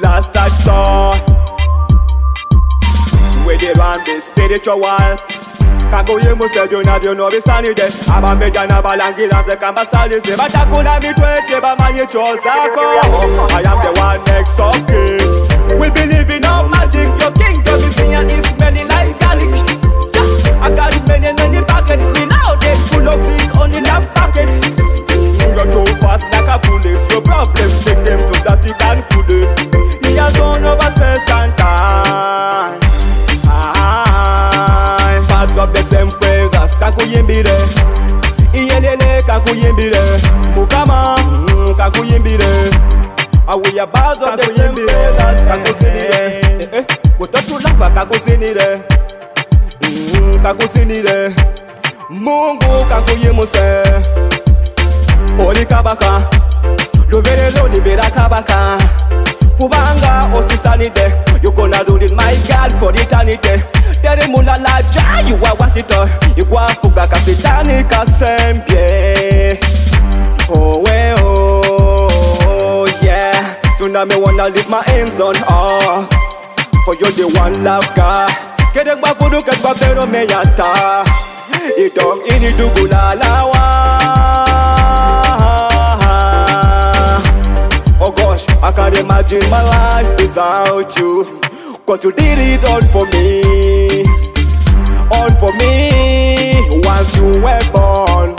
last touch song. We dey run the spiritual. Kakuye musebyo nabyo nobisanide. Abambeja nabalangira nze kambasalize. Batakula mitwete bamanye kyozako. I am the one next of king. We believe in all magic. Your kingdom is here, is smelling like garlic. I got many packets. See nowadays full of these only lamp packets. You're too fast like a bullet. Your problems take them so that you can cool it. He has gone over space and time. Part of the same phrases. Kakuyimbire. Iyelele kakuyimbire. Mukama kakuyimbire. We are part of the same phrases. Kakusinire. Kutotulaba kakusinire. Kakusinire. Mungu kakuyimuse. Oli kabaka. Luberelo libera kabaka. Kubanga otisanide. You gonna do it my God for eternity. Tere mulala ja you are what it all. You go fuga kapitani kasempie. Oh we oh yeah. Tonight me wanna lift my hands on earth. For you the one love God. Kede gba kudu kedba pero me yata. Itong ini dugulalawa. Oh gosh, I can't imagine my life without you. Cause you did it all for me. All for me. Once you were born.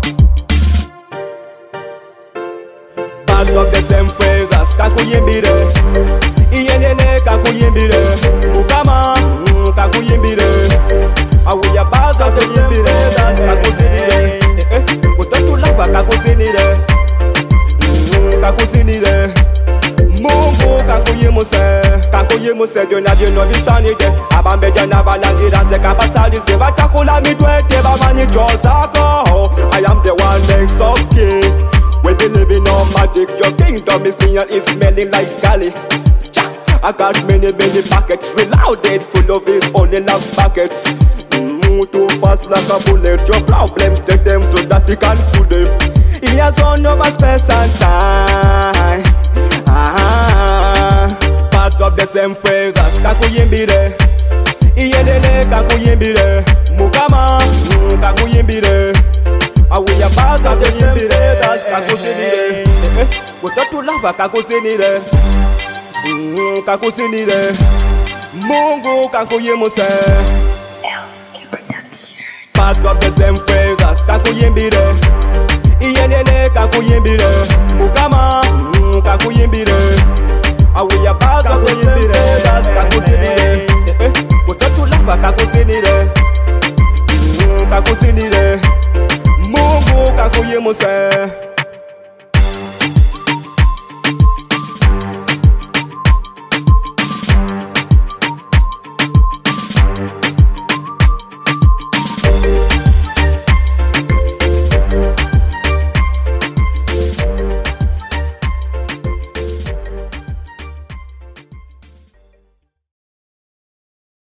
Part of the same phrases. Kakuyimbire. Iyelele kakuyimbire. Mukama kakuyimbire. We are part of the same phrases. Kakusinire. Kutotulaba kakusinire. Kakusinire. Mungu kakuyimuse. Kakuyimuse byonna nobisanide. Abambeja nabalangira nze kambasalize. Batakula mitwete bamanyi kyozako. I am the one next of king. We believe in all magic. Your kingdom is near, is smelling like garlic. I got many packets. Reloaded full of these only love buckets. Too fast like a bullet. Your problems take them so that you can pull them. He has gone over space and time. Part of the same phrases. Kakuyimbire. Iyelele kakuyimbire. Mukama kakuyimbire. We are part of the same phrases. Kakusinire. Kutotulaba kakusinire. Kakusinire. Mungu kakuyimuse. Part of the same phrases. Kakuyimbire.